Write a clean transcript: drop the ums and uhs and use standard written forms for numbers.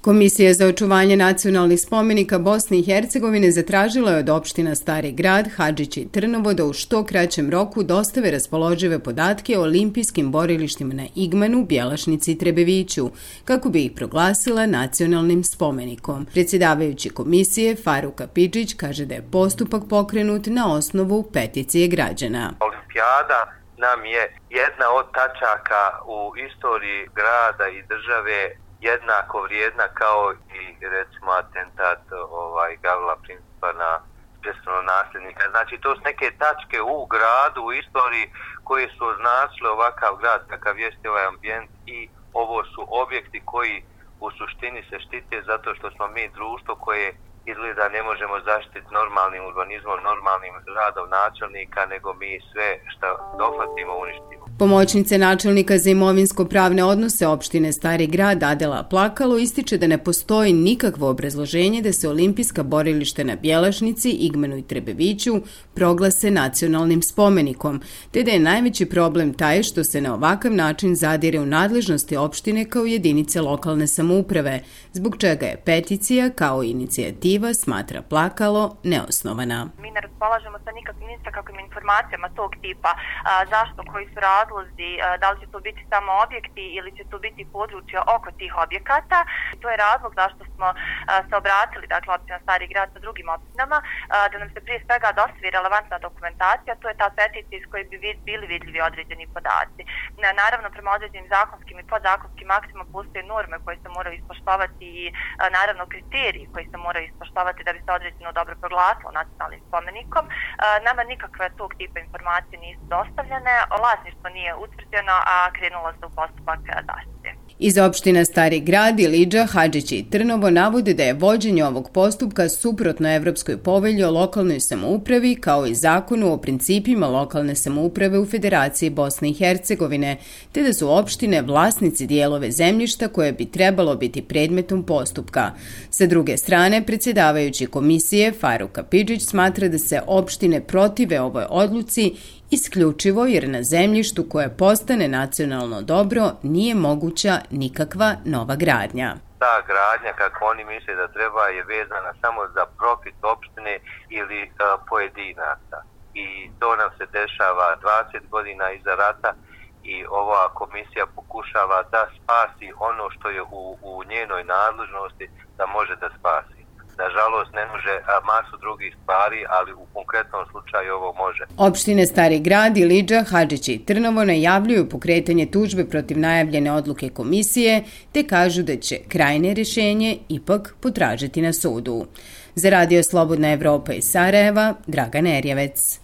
Komisija za očuvanje nacionalnih spomenika Bosne i Hercegovine zatražila je od opština Stari Grad, Hadžić i Trnovo da u što kraćem roku dostave raspoložive podatke o olimpijskim borilištima na Igmanu, Bjelašnici i Trebeviću, kako bi ih proglasila nacionalnim spomenikom. Predsjedavajući komisije Faruk Apidžić kaže da je postupak pokrenut na osnovu peticije građana. Olimpijada nam je jedna od tačaka u istoriji grada i države jednako vrijedna kao i recimo atentat Gavrila Principa na prestolnog nasljednika. Znači to su neke tačke u gradu, u istoriji koje su označile ovakav grad kakav jeste ovaj ambijent i ovo su objekti koji u suštini se štite zato što smo mi društvo koje izgleda ne možemo zaštiti normalnim urbanizmom, normalnim radom načelnika, nego mi sve što dohvatimo uništimo. Pomoćnica načelnika za imovinsko-pravne odnose opštine Stari Grad Adela Plakalo ističe da ne postoji nikakvo obrazloženje da se olimpijska borilišta na Bjelašnici, Igmanu i Trebeviću proglase nacionalnim spomenikom, te da je najveći problem taj što se na ovakav način zadire u nadležnosti opštine kao jedinice lokalne samouprave, zbog čega je peticija kao inicijativa, smatra Plakalo, neosnovana. Mi ne raspolažemo sa nikakvim informacijama tog tipa, zašto, koji su razlozi, da li će to biti samo objekti ili će to biti područja oko tih objekata. To je razlog zašto smo se obratili, dakle, opština Stari Grad sa drugim opštinama, da nam se prije svega dostavi relevantna dokumentacija, to je ta peticija iz koje bi bili vidljivi određeni podaci. Naravno, prema određenim zakonskim i podzakonskim aktima postoje norme koje se moraju ispoštovati i naravno kriteriji koji se moraju ispoštovati da bi se određeno dobro proglasilo nacionalnim spomenikom. Nama nikakve tog tipa informacije nisu dostavljene, vlasništvo nije utvrđeno, a krenulo se u postupak zaštite. Iz opština Stari Grad, Ilidža, Hadžić i Trnovo navode da je vođenje ovog postupka suprotno Evropskoj povelji o lokalnoj samoupravi kao i zakonu o principima lokalne samouprave u Federaciji Bosne i Hercegovine, te da su opštine vlasnici dijelove zemljišta koje bi trebalo biti predmetom postupka. Sa druge strane, predsjedavajući komisije Faruk Apidžić smatra da se opštine protive ovoj odluci isključivo jer na zemljištu koje postane nacionalno dobro nije moguća nikakva nova gradnja. Ta gradnja, kako oni misle da treba, je vezana samo za profit opštine ili pojedinaca. I to nam se dešava 20 godina iza rata i ova komisija pokušava da spasi ono što je u njenoj nadležnosti da može da spasi. Nažalost, ne može masu drugih stvari, ali u konkretnom slučaju ovo može. Opštine Stari Grad, Ilidža, Hadžić i Trnovo najavljuju pokretanje tužbe protiv najavljene odluke komisije, te kažu da će krajnje rješenje ipak potražiti na sudu. Za Radio Slobodna Evropa iz Sarajeva, Dragan Erjevec.